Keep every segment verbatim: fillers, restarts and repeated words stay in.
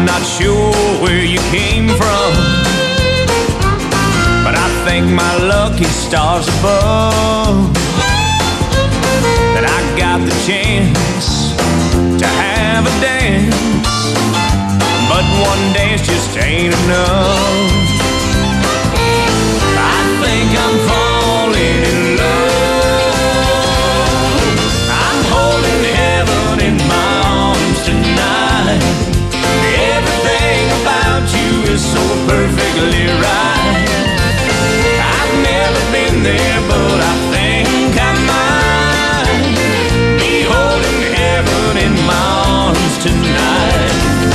not sure where you came from, but I thank my lucky stars above that I got the chance to have a dance. But one dance just ain't enough. I think I'm falling in love. I'm holding heaven in my arms tonight. Everything about you is so perfectly right. I've never been there, but I think I might be holding heaven in my arms tonight.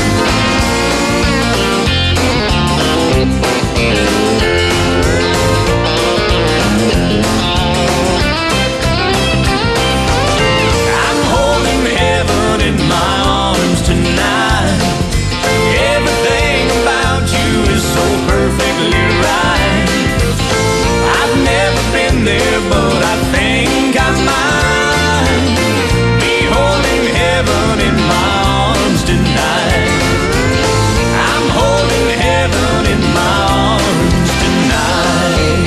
I'm holding heaven in my arms tonight. Everything about you is so perfectly right. I've never been there, but I think I might be holding heaven in my arms tonight. I'm holding heaven in my arms tonight.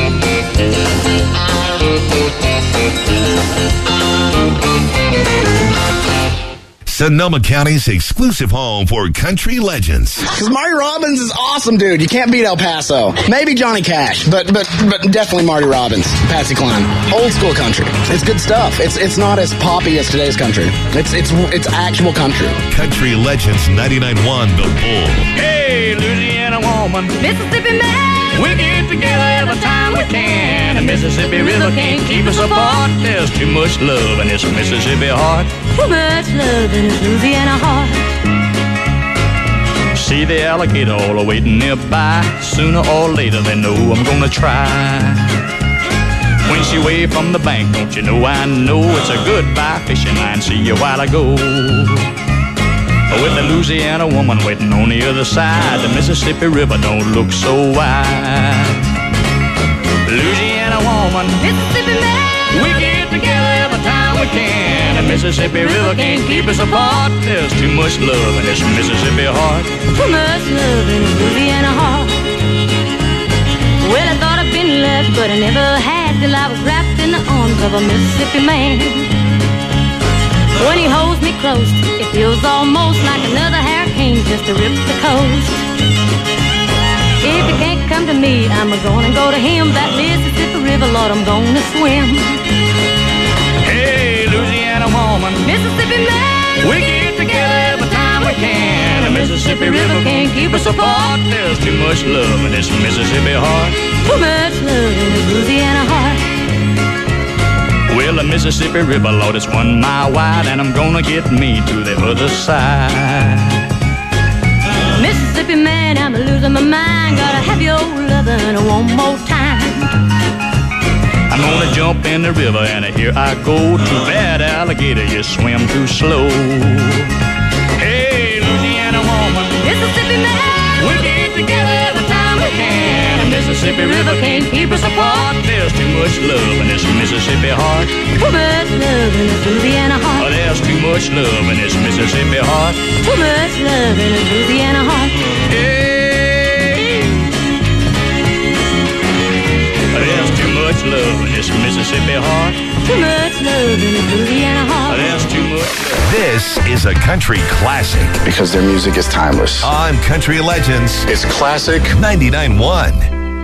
Sonoma County's exclusive home for country legends. Because Marty Robbins is awesome, dude. You can't beat El Paso. Maybe Johnny Cash, but but but definitely Marty Robbins, Patsy Cline. Old school country. It's good stuff. It's it's not as poppy as today's country. It's it's it's actual country. Country Legends ninety-nine point one The Bull. Hey, Louisiana woman, Mississippi man, we get together every time we can. The Mississippi River can't keep us apart. There's too much love in this Mississippi heart. too much love in his Louisiana heart. See the alligator all waiting nearby. Sooner or later they know I'm gonna try. When she waved from the bank, don't you know I know it's a goodbye fishing line. See you while I go. With the Louisiana woman waiting on the other side, the Mississippi River don't look so wide. Louisiana woman, Mississippi man, we get together every time we can. The Mississippi River can't keep us apart. There's too much love in this Mississippi heart. too much love in his Louisiana heart. Well, I thought I'd been loved, but I never had till I was wrapped in the arms of a Mississippi man. When he holds me close, it feels almost like another hurricane just to rip the coast. If he can't come to me, I'm gonna go to him. That Mississippi River, Lord, I'm gonna swim. Hey, Louisiana woman, Mississippi man, we get together every time we can. The Mississippi River can't keep us apart. There's too much love in this Mississippi heart. too much love in his Louisiana heart. Well, the Mississippi River, Lord, it's one mile wide, and I'm gonna get me to the other side. Mississippi man, I'm losing my mind. Gotta have your lovin' one more time. I'm gonna jump in the river, and here I go. Too bad, alligator, you swim too slow. Hey, Louisiana woman, Mississippi man, we get together every time we can. The Mississippi River can't keep us apart. There's too much love in this Mississippi heart. too much love in his Louisiana Oh, heart. there's too much love in this Mississippi heart. Too much love in his Louisiana heart. Hey, there's too much love in this Mississippi heart. Too much love in his Louisiana heart. There's too much love. This is a country classic Because their music is timeless. on Country Legends It's classic. ninety-nine point one.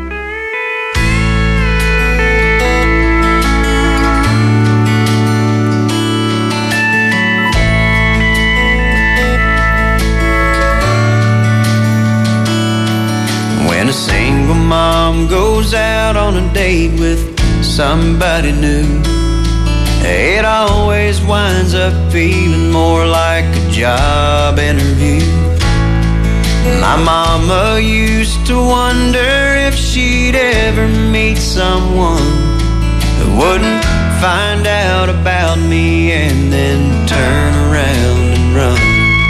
When a single mom goes out on a date with somebody new, it always winds up feeling more like a job interview. My mama used to wonder if she'd ever meet someone who wouldn't find out about me and then turn around and run.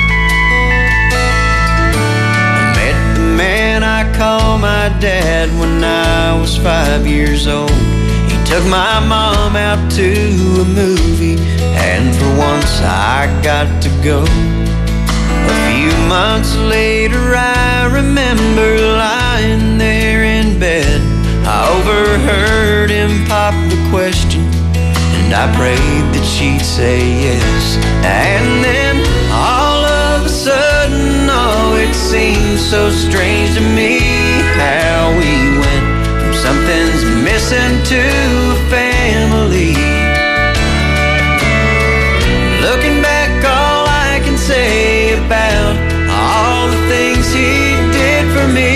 I met the man I call my dad when I was five years old. He took my mom out to a movie, and for once I got to go. A few months later I remember lying there in bed. I overheard him pop the question, and I prayed that she'd say yes. And then all of a sudden, oh, it seemed so strange to me how we went from something's missing to family. Looking back, all I can say about all the things he did for me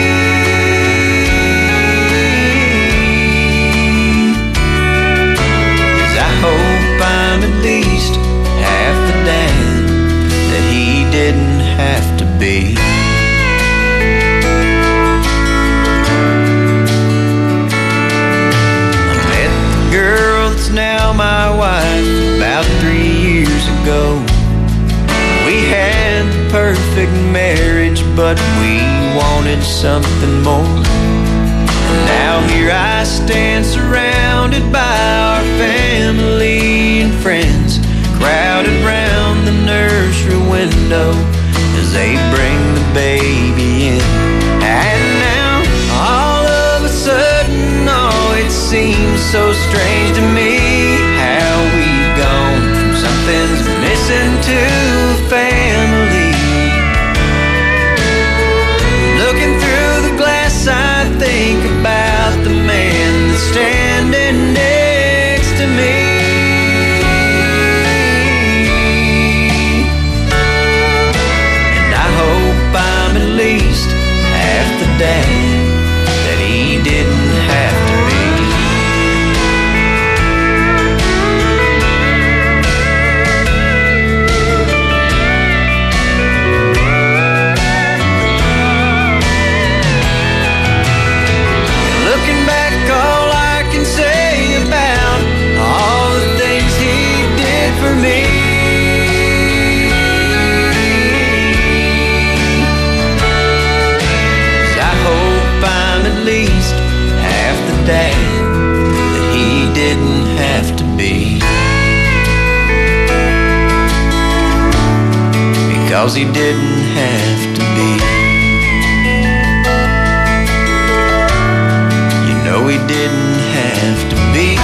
is I hope I'm at least half the dad that he didn't have to be. I met the girl that's now my wife about three years ago. We had the perfect marriage, but we wanted something more. And now here I stand surrounded by our family and friends, crowded round the nursery window as they bring the baby in. And now all of a sudden, oh, it seems so strange to me how we've gone from something's missing to family. Looking through the glass, I think about the man that's standing next to me. And I hope I'm at least half the dad that he didn't have to be. Looking back, all I can say about all the things he did for me is I hope I'm at least half the dad that he didn't have to be, because he didn't have to be. No, he didn't have to be.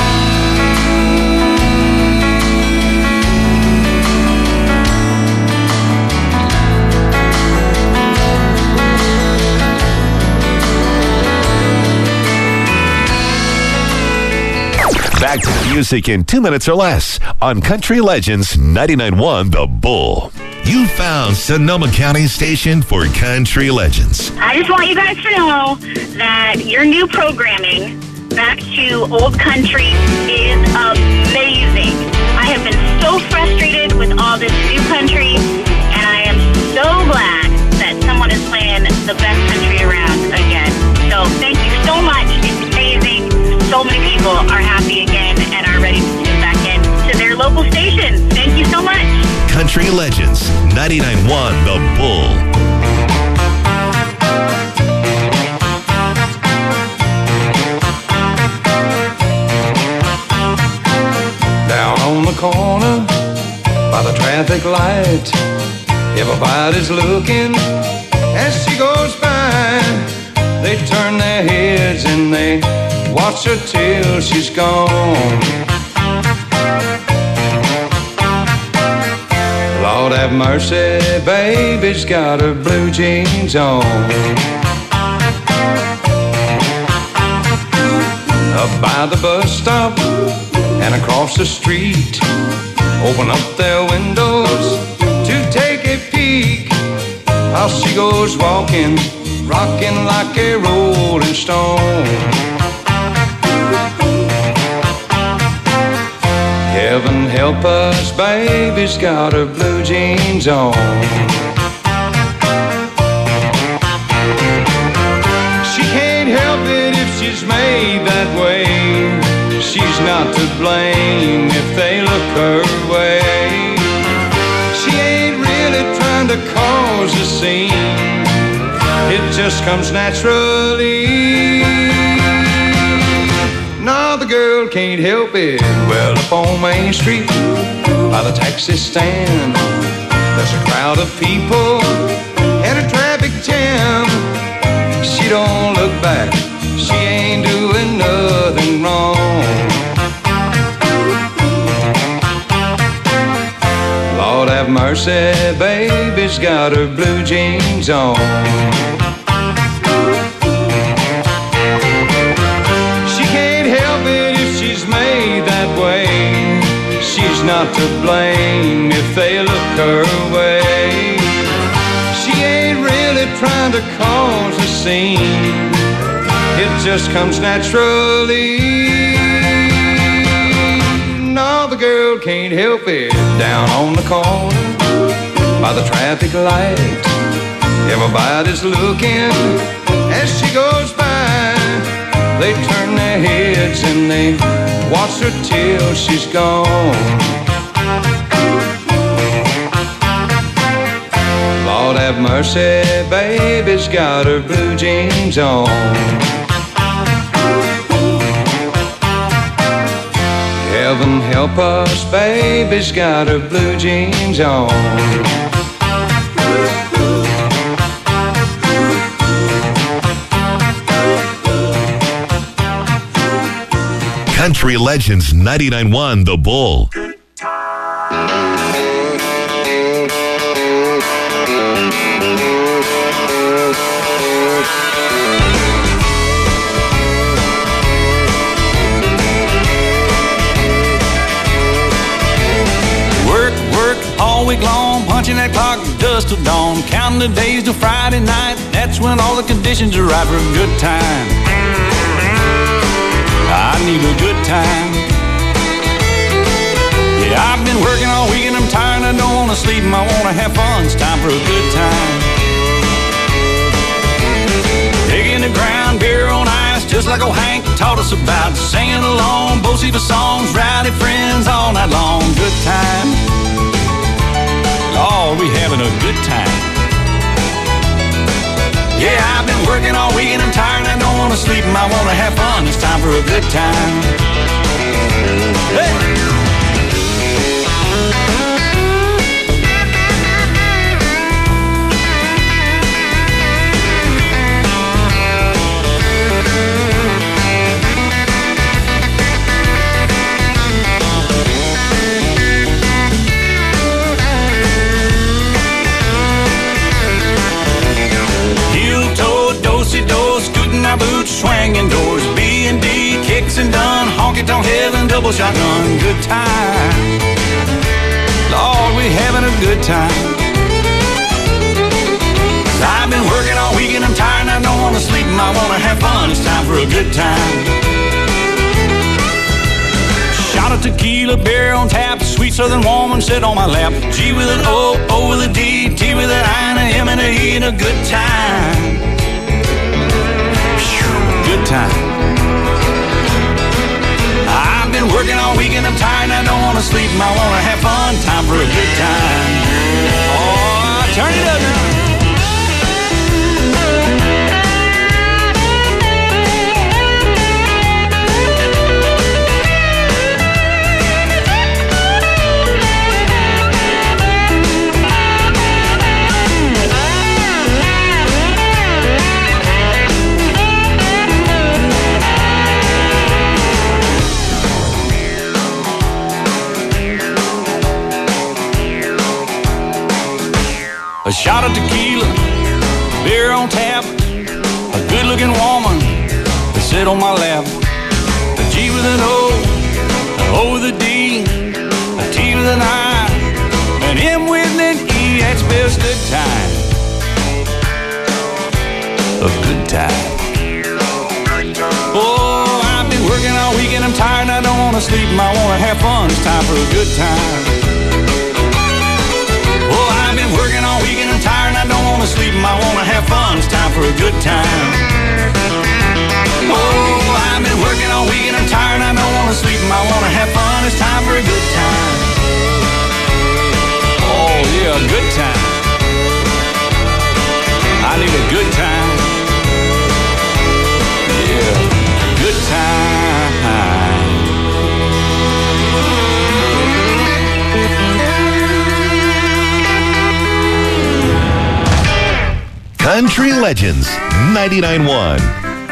Back to the music in two minutes or less on Country Legends ninety-nine point one The Bull. You found Sonoma County's station for Country Legends. I just want you guys to know that your new programming, Back to Old Country, is amazing. I have been so frustrated with all this new country, and I am so glad that someone is playing the best country around again. So thank you so much. It's amazing. So many people are happy again and are ready to tune back in to their local station. Thank you so much. Country Legends ninety-nine point one The Bull. Down on the corner by the traffic light, everybody's looking as she goes by. They turn their heads and they watch her till she's gone. Lord have mercy, baby's got her blue jeans on. Up by the bus stop and across the street, open up their windows to take a peek. How she goes walking, rocking like a rolling stone. Heaven help us, baby's got her blue jeans on. She can't help it if she's made that way. She's not to blame if they look her way. She ain't really trying to cause a scene, it just comes naturally. No, the girl can't help it. Well, up on Main Street by the taxi stand, there's a crowd of people jam. She don't look back, she ain't doing nothing wrong. Lord have mercy, baby's got her blue jeans on. She can't help it if she's made that way. She's not to blame if they look her way. She ain't really trying to cause a scene, it just comes naturally. No, the girl can't help it. Down on the corner by the traffic light, everybody's looking as she goes by. They turn their heads and they watch her till she's gone. Lord have mercy, baby's got her blue jeans on. Heaven help us, baby's got her blue jeans on. Country Legends ninety-nine point one The Bull. Week long, punching that clock dust till dawn, counting the days till Friday night. That's when all the conditions are right for a good time. I need a good time. Yeah, I've been working all week and I'm tired. I don't want to sleep and I want to have fun. It's time for a good time. Digging the ground, beer on ice, just like old Hank taught us about. Singing along, both see the songs, rowdy friends all night long. Good time. Oh, we having a good time. Yeah, I've been working all week and I'm tired and I don't want to sleep and I want to have fun. It's time for a good time. Hey! Scooting our boots, swinging doors, B and D, kicks and done, honky-tonk heaven, double shotgun, good time. Lord, we having a good time. I've been working all week and I'm tired and I don't want to sleep and I want to have fun. It's time for a good time. Shot of tequila, beer on tap, sweet southern woman sit on my lap. G with an O, O with a D, T with an I, and a M and a E, and a good time. Good time. I've been working all week and I'm tired and I don't want to sleep and I want to have fun. Time for a good time. Oh, turn it up now. A shot of tequila, beer on tap, a good-looking woman to sit on my lap. A G with an O, an O with a D, a T with an I, an M with an E. That's best good time. A good time. Oh, I've been working all week and I'm tired and I don't want to sleep and I want to have fun. It's time for a good time. Oh, I've been working all week and I'm tired and I don't want to sleep and I want to have fun. It's time for a good time. Oh, I've been working all week and I'm tired and I don't want to sleep and I want to have fun. It's time for a good time. Oh, yeah, a good time. I need a good time. Yeah, good time. Country Legends ninety-nine point one.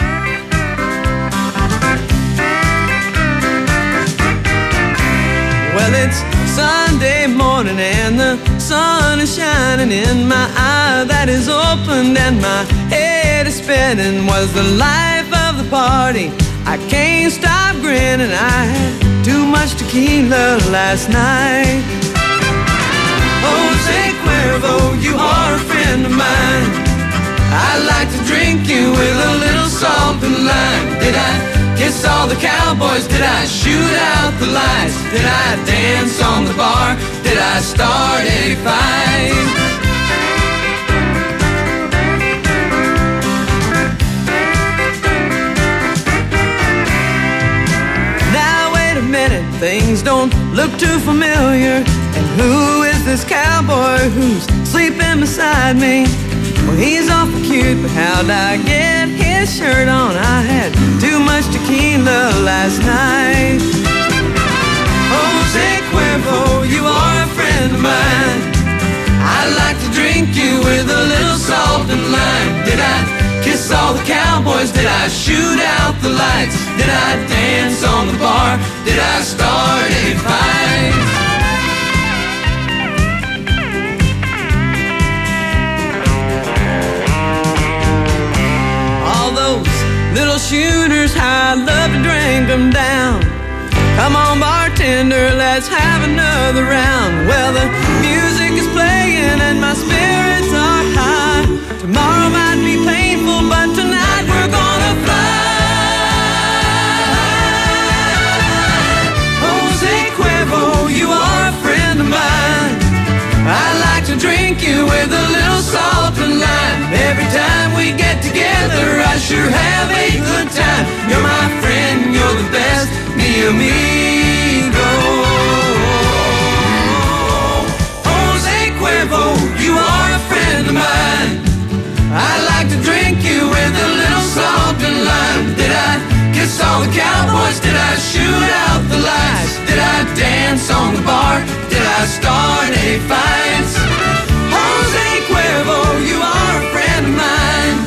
Well, it's Sunday morning and the sun is shining in my eye that is opened and my head is spinning. Was the life of the party. I can't stop grinning. I had too much tequila last night. Jose Cuervo, you are a friend of mine. I like to drink you with a little salt and lime. Did I kiss all the cowboys? Did I shoot out the lights? Did I dance on the bar? Did I start a fight? Now wait a minute, things don't look too familiar. And who is this cowboy who's sleeping beside me? Well, he's awful cute, but how'd I get his shirt on? I had too much tequila last night. Jose Cuervo, you are a friend of mine. I like to drink you with a little salt and lime. Did I kiss all the cowboys? Did I shoot out the lights? Did I dance on the bar? Did I start a fight? Little shooters, how I'd love to drink them down. Come on, bartender, let's have another round. Well, the music is playing and my spirits are high. Tomorrow might be painful, but tonight we're gonna fly. Jose Cuervo, you are a friend of mine. I like to drink you with a little salt and lime. Every time we get together, I sure have a good time. You're my friend, you're the best, mi amigo. Jose Cuervo, you are a friend of mine. I like to drink you with a little salt and lime. Did I kiss all the cowboys? Did I shoot out the lights? Did I dance on the bar? Did I start a fight? Jose Cuervo, you are a friend of mine.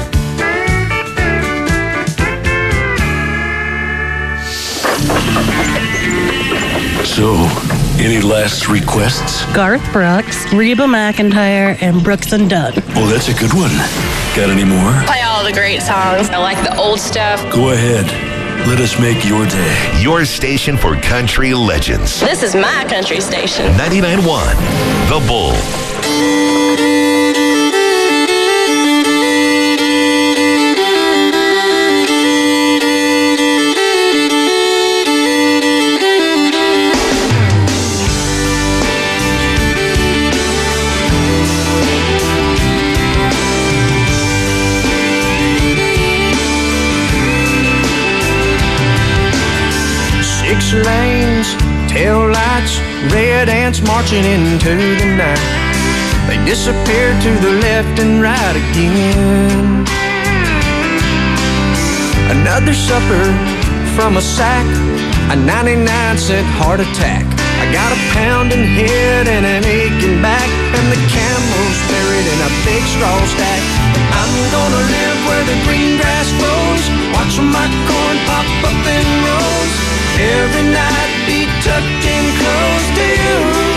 So, any last requests? Garth Brooks, Reba McEntire, and Brooks and Dunn. Oh, that's a good one. Got any more? Play all the great songs. I like the old stuff. Go ahead. Let us make your day. Your station for country legends. This is my country station. ninety-nine point one, The Bull. Six lanes, tail lights, red ants marching into the night. They disappear to the left and right again. Another supper from a sack, a ninety-nine cent heart attack. I got a pounding head and an aching back, and the camel's buried in a big straw stack. I'm gonna live where the green grass grows, watch my corn pop up in rows. Every night be tucked in close to you.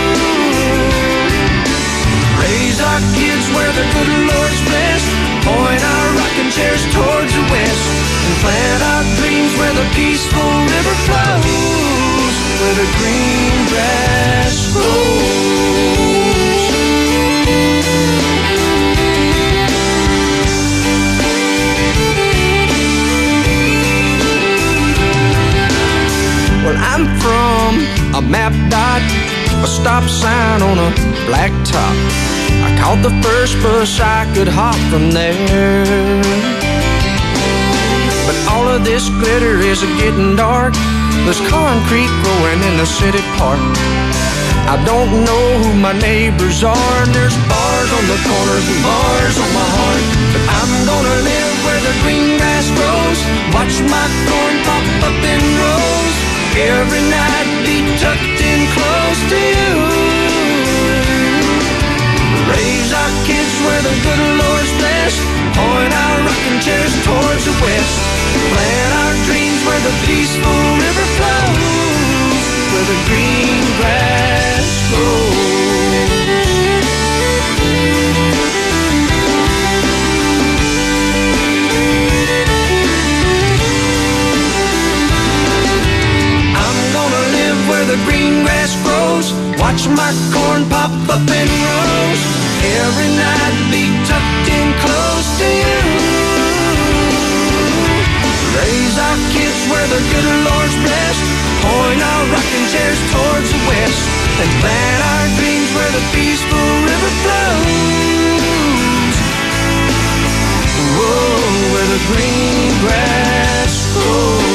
Raise our kids where the good Lord's blessed, point our rocking chairs towards the west, and plant our dreams where the peaceful river flows, where the green grass grows. Well, I'm from a map dot, a stop sign on a black top. I caught the first bus I could hop from there. But all of this glitter is getting dark. There's concrete growing in the city park. I don't know who my neighbors are, and there's bars on the corners and bars on my heart. But I'm gonna live where the green grass grows, watch my corn pop up in rows. Every night be tucked in close to you. Raise our kids where the good Lord's blessed, green grass grows. I'm gonna live where the green grass grows, watch my corn pop up in rows, every night be tucked in close to you. Raise our kids where the good Lord's blessed, point our rocking chairs towards the west, and plant our dreams where the peaceful river flows. Whoa, where the green grass grows.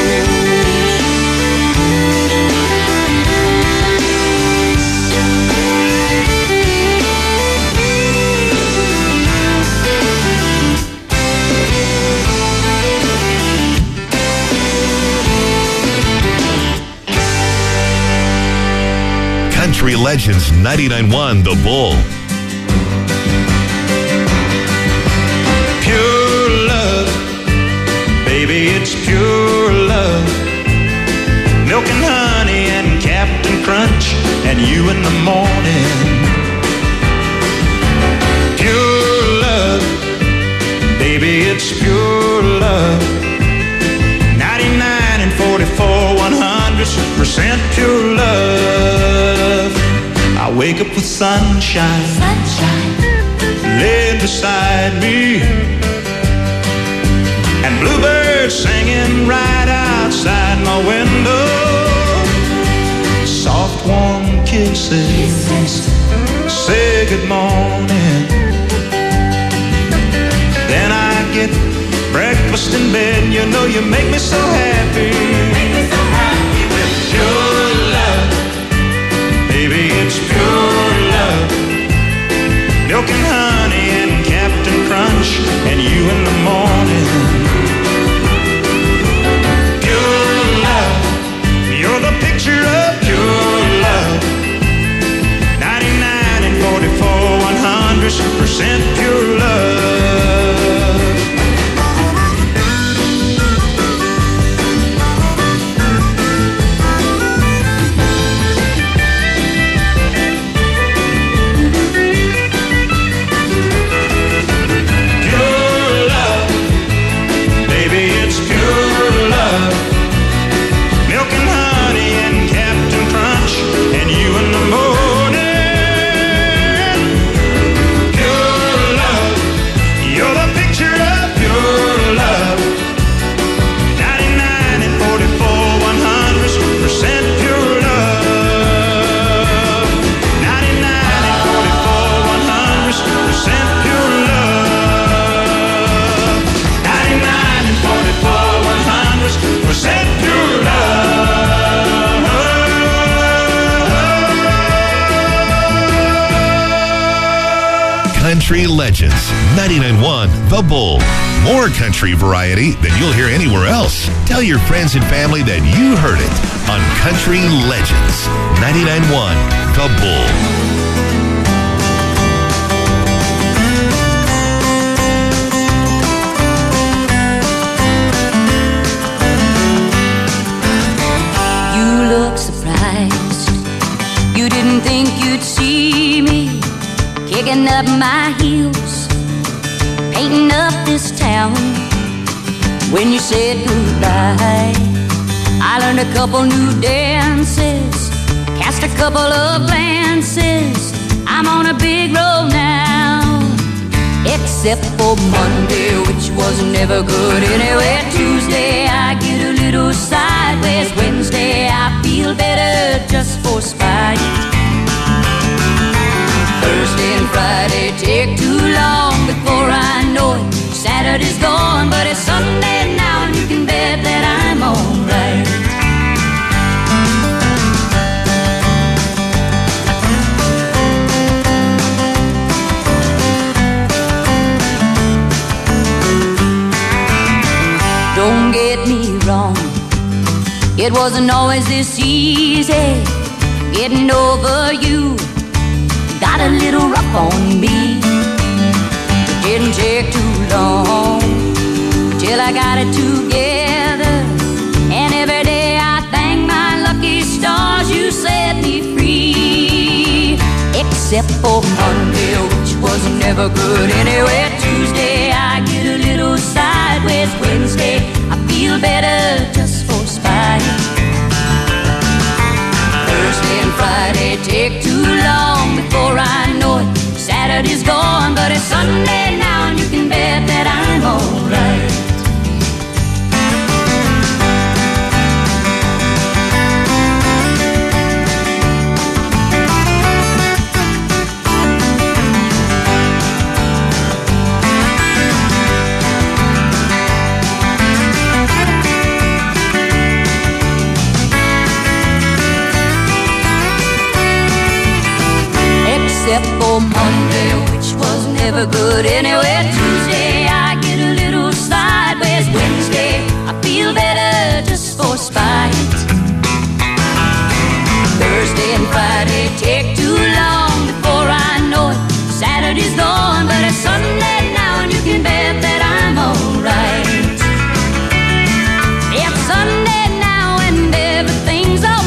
Country Legends ninety-nine point one The Bull. Pure love, baby, it's pure love. Milk and honey and Captain Crunch and you in the morning. Pure love, baby, it's pure love. ninety-nine and forty-four, one hundred percent pure love. I wake up with sunshine, sunshine laying beside me, and bluebirds singing right outside my window. Soft warm kisses, say good morning. Then I get breakfast in bed. You know you make me so happy. Make me so happy with pure love. Baby, it's pure love. Milk and honey and Captain Crunch and you in the morning. Pure love. You're the picture of pure love. ninety-nine and forty-four, one hundred percent pure love. Country Legends ninety-nine point one The Bull. More country variety than you'll hear anywhere else. Tell your friends and family that you heard it on Country Legends ninety-nine point one The Bull. You look surprised. You didn't think you'd see me kicking up my heels, painting up this town. When you said goodbye, I learned a couple new dances, cast a couple of glances. I'm on a big road now, except for Monday, which was never good anyway. Tuesday I get a little sideways. Wednesday I feel better just for spite. Thursday and Friday take too long before I know it. Saturday's gone, but it's Sunday now, and you can bet that I'm alright. Don't get me wrong, it wasn't always this easy getting over you. Got a little rough on me. It didn't take too long till I got it together, and every day I thank my lucky stars. You except for Monday, which was never good anyway. Tuesday, I get a little sideways. Wednesday, I feel better just for spite. Thursday and Friday take too long before I know it. Saturday's gone, but it's Sunday now, and you can bet that I'm alright. Except for Monday, which was never good anyway. Tuesday, I get a little sideways. Wednesday, I feel better just for spite. Thursday and Friday take too long before I know it. Saturday's gone, but it's Sunday now, and you can bet that I'm alright. It's Sunday now, and everything's alright.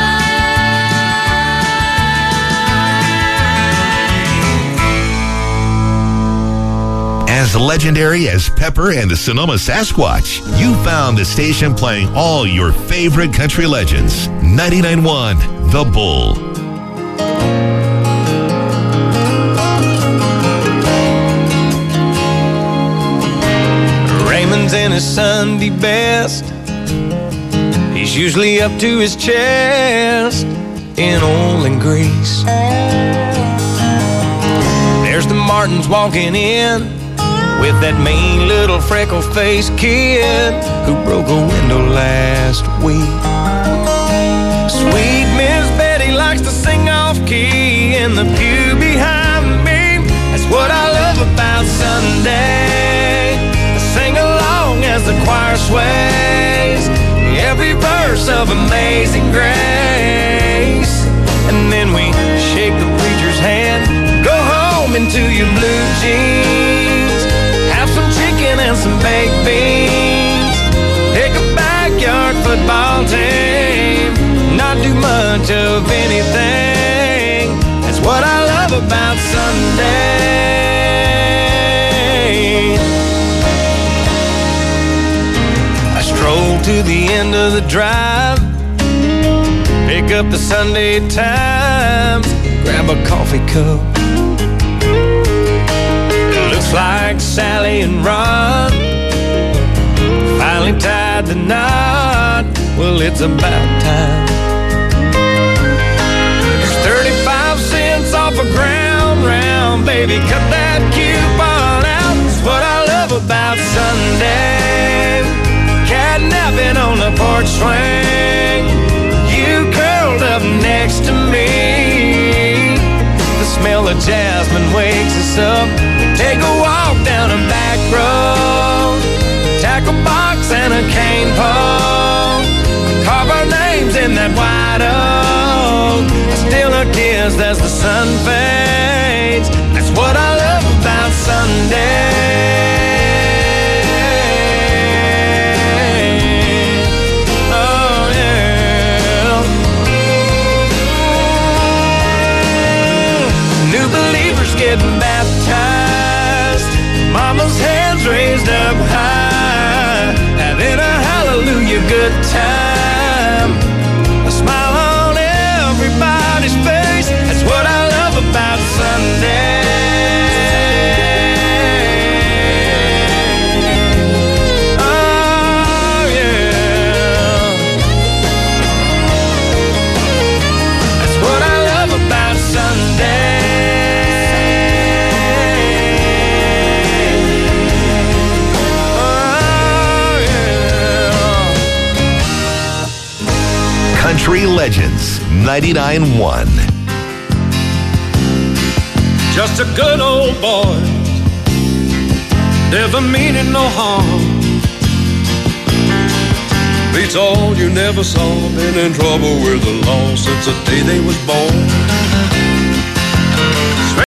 As legendary as Pepper and the Sonoma Sasquatch, you found the station playing all your favorite country legends. ninety-nine point one The Bull. Raymond's in his Sunday best. He's usually up to his chest in oil and grease. There's the Martins walking in with that mean little freckle-faced kid who broke a window last week. Sweet Miss Betty likes to sing off-key in the pew behind me. That's what I love about Sunday. I sing along as the choir sways every verse of Amazing Grace. And then we shake the preacher's hand, go home into your blue jeans, have some chicken and some baked beans, pick a backyard football team, not do much of anything. That's what I love about Sunday. I stroll to the end of the drive, pick up the Sunday Times, grab a coffee cup. Looks like Sally and Ron finally tied the knot. Well, it's about time. There's thirty-five cents off a ground round, baby, cut that coupon out. It's what I love about Sunday. Catnapping on the porch swing, you curled up next to me. The smell of jasmine wakes us up. Take a walk down a back road, tackle box and a cane pole, carve our names in that white oak, still a kiss as the sun fades. That's what I love about Sunday. Oh yeah. New believers getting baptized, mama's hands raised up high, having a hallelujah good time. A smile on everybody's face. That's what I love about Sunday. Oh yeah. That's what I love about Sunday. Country Legends ninety-nine point one. Just a good old boy, never meaning no harm. Beats all you never saw, been in trouble with the law since the day they was born.